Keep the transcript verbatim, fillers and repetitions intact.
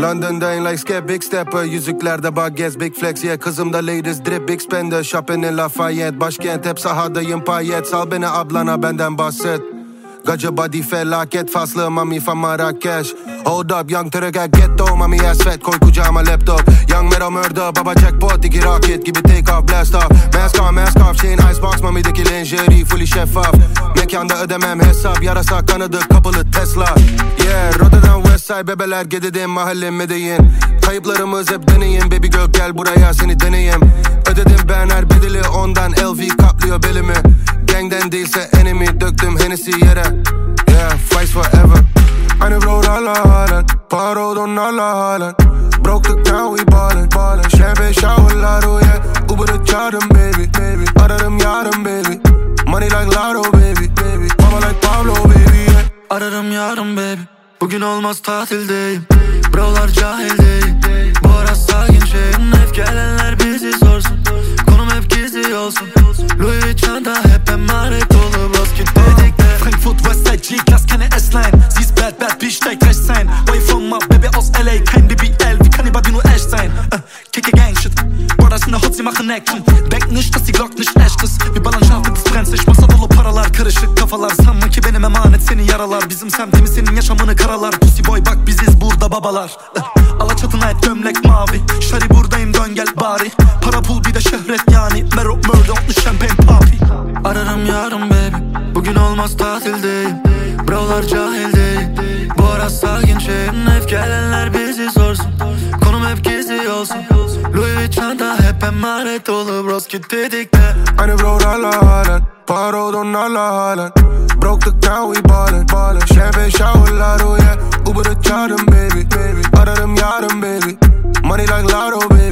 London'dayım like skep big stepper. Yüzüklerde bagez big flex yeah. Kızımda ladies drip big spender. Shopping in Lafayette. Başkent hep sahadayım payet. Sal beni ablana benden bahset. Gacı body felaket faslı mami from Marrakeş. Hold up young Turk at ghetto. Mami ass fat koy kucağıma laptop. Young Mero murder baba jackpot. İki rocket gibi take off blast off. Mask on mask off şeyin icebox. Mami'deki lingerie fully şeffaf. Mekanda ödemem hesap. Yarasa kanadı kapılı Tesla. Yeah Rotterdam West Side bebeler gededim mahallem Medellin. Kayıplarımız hep deneyim. Baby girl gel buraya seni deneyim. Ödedim ben her bedeli ondan L V kaplıyor belimi. Gangden değilse enemy döktüm Hennessy yere. Yeah fights forever. Aynı bro alla halen. Parodon alla halen. Broke the ground we ballin', ballin'. Champagne showerlar oh yeah. Uber'ı çağırdım baby, baby. Ararım yarın baby. Money like Lotto baby, baby. Mama like Pablo baby yeah. Ararım yarın baby. Bugün olmaz tatildeyim. Brolar cahil değil. Bu ara sakin şeyim. Hep gelenler bizi sorsun. Konum hep gizli olsun. Louis çanta hep emanet dolu. Basket dedik de Frankfurt Westside G-Class keine S-Line. Sie ist bad bad bitch steigt rechts sein. Way from my baby aus L A. Kein B B L, wie kann die nur echt sein? uh, Kicke Gang shit. Brothers in der Hood, sie machen Action. Denk nicht, dass die Glock nicht echt ist. Wir ballern scharf mit das brennt sich. Masa dolu paralar, karışık kafalar. Sanma ki benim emanet seni yaralar. Bizim semtimiz senin yaşamını karalar. Pussy boy bak biziz burada babalar. uh, Alaçatına et gömlek mavi. Şari buradayım dön gel bari. Para pul bir de şöhret yani. Mero murder otlu champagne papi. Ararım yarın baby. Bugün olmaz tatildeyim. Brolar cahil değil. Bu ara sakin şeyim. Hep gelenler bizi sorsun. Konum hep gizli olsun. Louis çanta hep emanet dolu. Broski dedik de Aynı bro alla halen. Parodon alla halen. Broke the ground we ballin', ballin'. Champagne showerlar oh yeah. Uber'ı çağırdım baby, baby. Ararım yarın baby. Money like Lotto baby.